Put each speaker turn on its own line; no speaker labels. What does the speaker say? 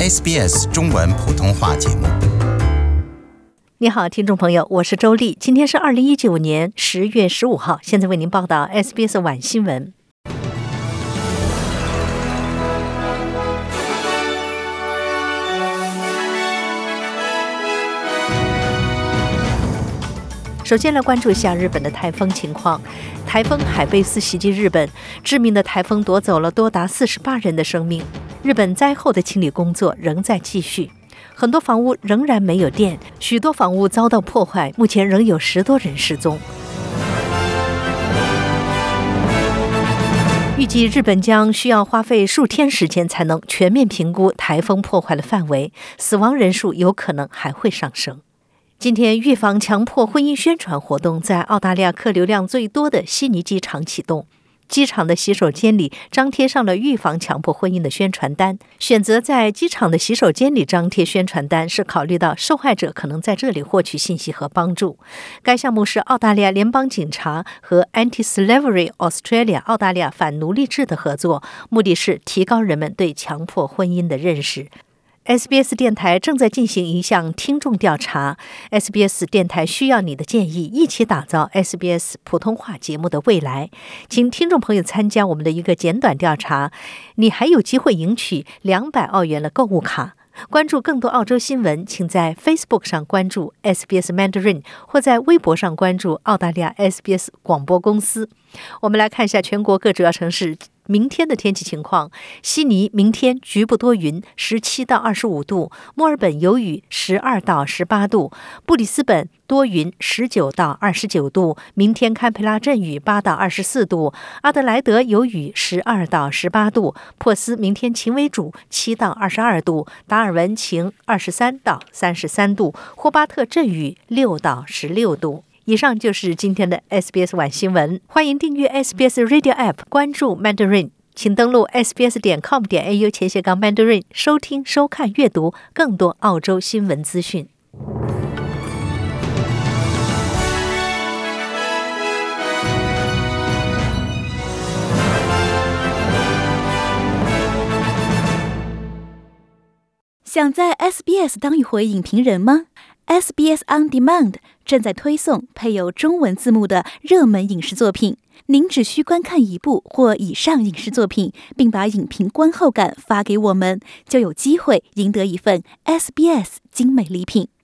SBS 中文普通话节目。
你好，听众朋友，我是周丽，今天是2019年10月15号，现在为您报道 SBS 晚新闻。首先来关注一下日本的台风情况。台风海贝斯袭击日本，致命的台风夺走了多达48人的生命。日本灾后的清理工作仍在继续，很多房屋仍然没有电，许多房屋遭到破坏，目前仍有10多人失踪。预计日本将需要花费数天时间才能全面评估台风破坏的范围，死亡人数有可能还会上升。今天，预防强迫婚姻宣传活动在澳大利亚客流量最多的悉尼机场启动。机场的洗手间里张贴上了预防强迫婚姻的宣传单。选择在机场的洗手间里张贴宣传单，是考虑到受害者可能在这里获取信息和帮助。该项目是澳大利亚联邦警察和 Anti-Slavery Australia 澳大利亚反奴隶制的合作，目的是提高人们对强迫婚姻的认识。SBS 电台正在进行一项听众调查， SBS 电台需要你的建议，一起打造 SBS 普通话节目的未来。请听众朋友参加我们的一个简短调查，你还有机会赢取200澳元的购物卡。关注更多澳洲新闻，请在 Facebook 上关注 SBS Mandarin， 或在微博上关注澳大利亚 SBS 广播公司。我们来看一下全国各主要城市明天的天气情况。悉尼明天局部多云，17到25度；墨尔本有雨，12到18度；布里斯本多云，19到29度；明天堪培拉阵雨，8到24度；阿德莱德有雨，12到18度；珀斯明天晴为主，7到22度；达尔文晴，23到33度；霍巴特阵雨，6到16度。以上就是今天的 SBS 晚新闻，欢迎订阅 SBS Radio App， 关注 Mandarin， 请登录 sbs.com.au/Mandarin 收听、收看、阅读更多澳洲新闻资讯。
想在 SBS 当一回影评人吗？ SBS On Demand 正在推送配有中文字幕的热门影视作品，您只需观看一部或以上影视作品，并把影评观后感发给我们，就有机会赢得一份 SBS 精美礼品。